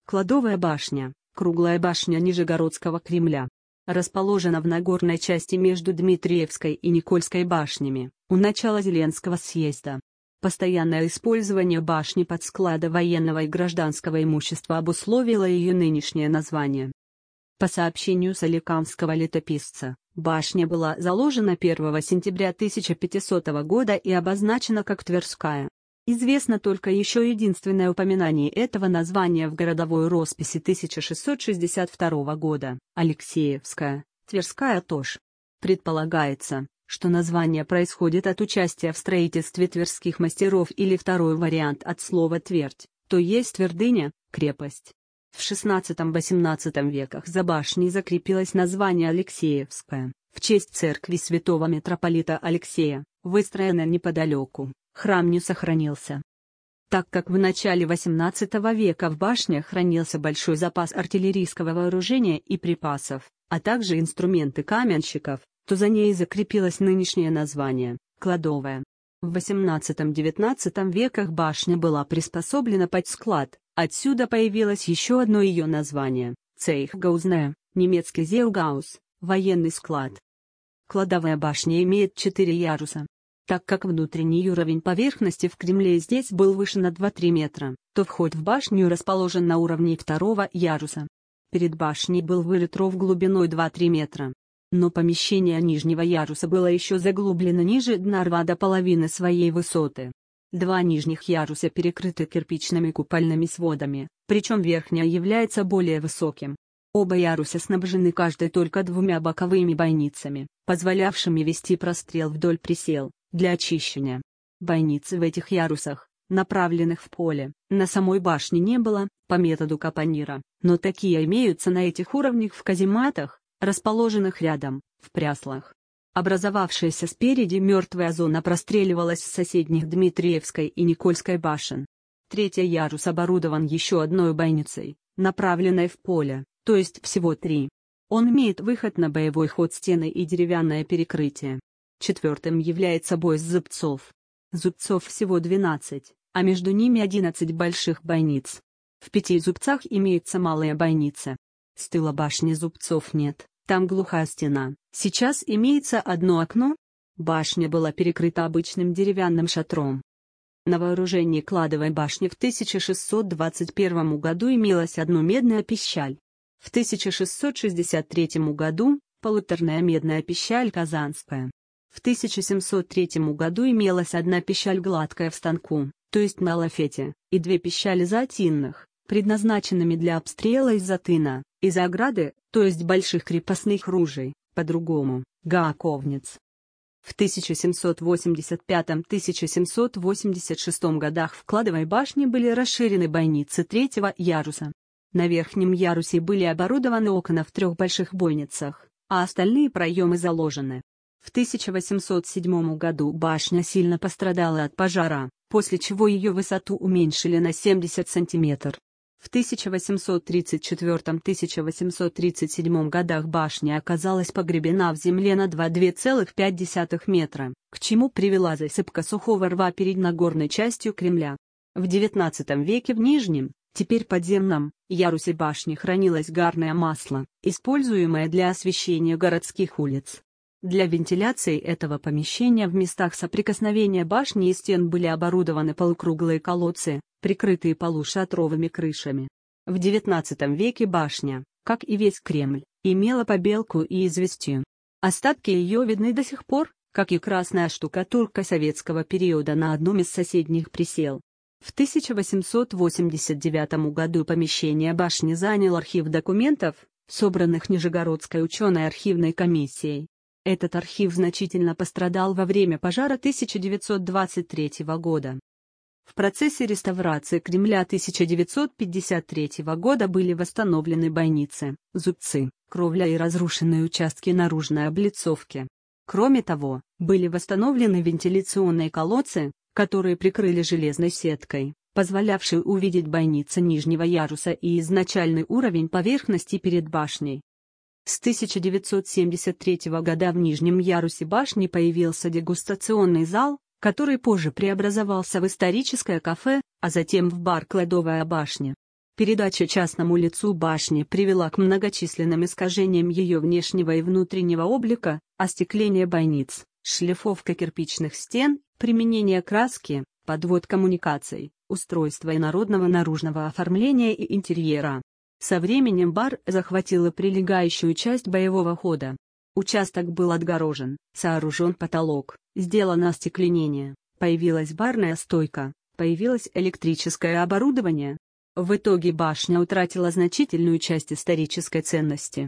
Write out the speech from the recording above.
Кладовая башня, круглая башня Нижегородского Кремля. Расположена в Нагорной части между Дмитриевской и Никольской башнями, у начала Зеленского съезда. Постоянное использование башни под склады военного и гражданского имущества обусловило ее нынешнее название. По сообщению соликамского летописца, башня была заложена 1 сентября 1500 года и обозначена как Тверская. Известно только еще единственное упоминание этого названия в городовой росписи 1662 года – Алексеевская, Тверская тоже. Предполагается, что название происходит от участия в строительстве тверских мастеров или второй вариант от слова «твердь», то есть твердыня, крепость. В XVI-XVIII веках за башней закрепилось название Алексеевская, в честь церкви святого митрополита Алексея, выстроенной неподалеку. Храм не сохранился. Так как в начале XVIII века в башне хранился большой запас артиллерийского вооружения и припасов, а также инструменты каменщиков, то за ней закрепилось нынешнее название – кладовая. В XVIII-XIX веках башня была приспособлена под склад, отсюда появилось еще одно ее название – Цейхгаузне, немецкий Зеугаус, военный склад. Кладовая башня имеет 4 яруса. Так как внутренний уровень поверхности в Кремле здесь был выше на 2-3 метра, то вход в башню расположен на уровне 2-го яруса. Перед башней был вырыт ров глубиной 2-3 метра. Но помещение нижнего яруса было еще заглублено ниже дна рва до половины своей высоты. 2 нижних яруса перекрыты кирпичными купольными сводами, причем верхний является более высоким. Оба яруса снабжены каждой только 2 боковыми бойницами, позволявшими вести прострел вдоль присел. Для очищения. Бойницы в этих ярусах, направленных в поле, на самой башне не было, по методу капонира, но такие имеются на этих уровнях в казематах, расположенных рядом, в пряслах. Образовавшаяся спереди мертвая зона простреливалась с соседних Дмитриевской и Никольской башен. 3-й ярус оборудован еще одной бойницей, направленной в поле, то есть всего 3. Он имеет выход на боевой ход стены и деревянное перекрытие. 4-м является бой с зубцов. Зубцов всего 12, а между ними 11 больших бойниц. В 5 зубцах имеется малая бойница. С тыла башни зубцов нет, там глухая стена. Сейчас имеется одно окно. Башня была перекрыта обычным деревянным шатром. На вооружении кладовой башни в 1621 году имелась одна медная пищаль. В 1663 году – полуторная медная пищаль Казанская. В 1703 году имелась 1 пищаль гладкая в станку, то есть на лафете, и 2 пищали зоотинных, предназначенными для обстрела из-за тына, из-за ограды, то есть больших крепостных ружей, по-другому, гааковниц. В 1785-1786 годах в кладовой башне были расширены бойницы 3-го яруса. На верхнем ярусе были оборудованы окна в 3 больших бойницах, а остальные проемы заложены. В 1807 году башня сильно пострадала от пожара, после чего ее высоту уменьшили на 70 см. В 1834-1837 годах башня оказалась погребена в земле на 2,5 метра, к чему привела засыпка сухого рва перед Нагорной частью Кремля. В XIX веке в нижнем, теперь подземном, ярусе башни хранилось гарное масло, используемое для освещения городских улиц. Для вентиляции этого помещения в местах соприкосновения башни и стен были оборудованы полукруглые колодцы, прикрытые полушатровыми крышами. В XIX веке башня, как и весь Кремль, имела побелку и известью. Остатки ее видны до сих пор, как и красная штукатурка советского периода на одном из соседних присел. В 1889 году помещение башни занял архив документов, собранных Нижегородской ученой архивной комиссией. Этот архив значительно пострадал во время пожара 1923 года. В процессе реставрации Кремля 1953 года были восстановлены бойницы, зубцы, кровля и разрушенные участки наружной облицовки. Кроме того, были восстановлены вентиляционные колодцы, которые прикрыли железной сеткой, позволявшей увидеть бойницы нижнего яруса и изначальный уровень поверхности перед башней. С 1973 года в нижнем ярусе башни появился дегустационный зал, который позже преобразовался в историческое кафе, а затем в бар «Кладовая башня». Передача частному лицу башни привела к многочисленным искажениям ее внешнего и внутреннего облика: остекление бойниц, шлифовка кирпичных стен, применение краски, подвод коммуникаций, устройство инородного наружного оформления и интерьера. Со временем бар захватила прилегающую часть боевого хода. Участок был отгорожен, сооружен потолок, сделано остекление, появилась барная стойка, появилось электрическое оборудование. В итоге башня утратила значительную часть исторической ценности.